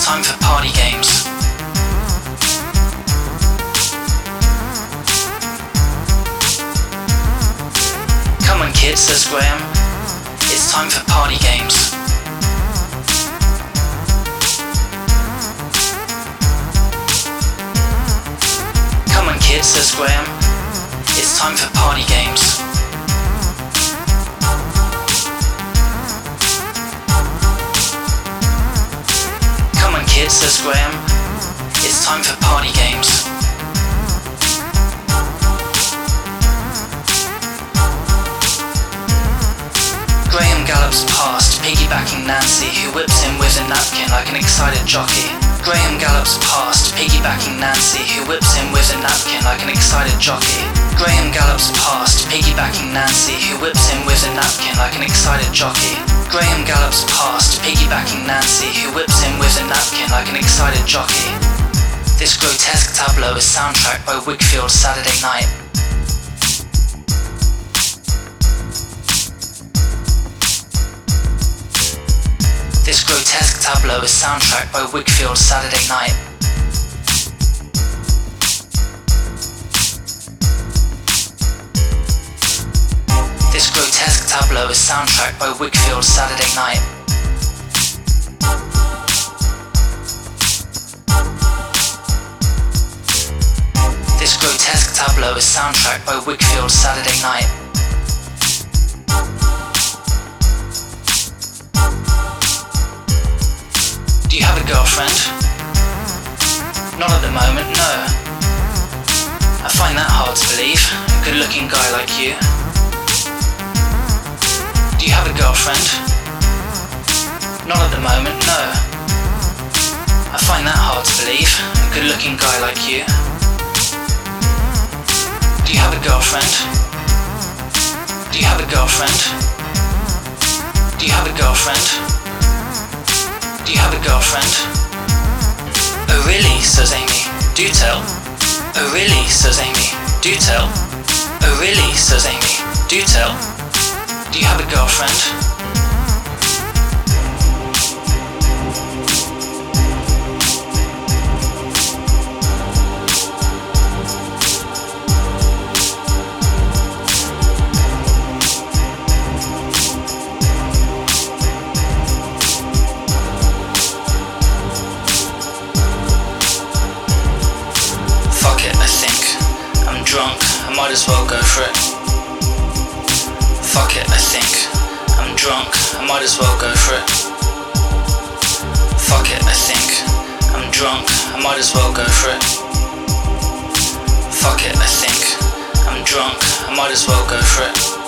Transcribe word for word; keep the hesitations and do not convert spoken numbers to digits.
time for party games. Come on kids, says Graham. It's time for party games. Come on kids, says Graham. It's time for party games. Come on kids, says Graham. It's time for party games. Graham gallops past, piggybacking Nancy, who whips him with a napkin like an excited jockey. Graham gallops past, piggybacking Nancy, who whips him with a napkin like an excited jockey. Graham gallops past, piggybacking Nancy, who whips him with a napkin like an excited jockey. Graham gallops past, piggybacking Nancy, who whips him with a napkin like an excited jockey. This grotesque tableau is soundtracked by Whigfield Saturday Night. This grotesque tableau is soundtracked by Whigfield Saturday Night. This grotesque tableau is soundtracked by Whigfield Saturday Night. This grotesque tableau is soundtracked by Whigfield Saturday Night. Do you have a girlfriend? Not at the moment, no. I find that hard to believe, a good-looking guy like you. Do you have a girlfriend? Not at the moment, no. I find that hard to believe, a good-looking guy like you. Do you have a girlfriend? Do you have a girlfriend? Do you have a girlfriend? Do you have a girlfriend? Oh really, says Amy, do tell. Oh really, says Amy, do tell. Oh really, says Amy, do tell. Do you have a girlfriend? Fuck it, I think. I'm drunk, I might as well go for it. Fuck it, I think. I'm drunk, I might as well go for it. Fuck it, I think. I'm drunk, I might as well go for it. Fuck it, I think. I'm drunk, I might as well go for it.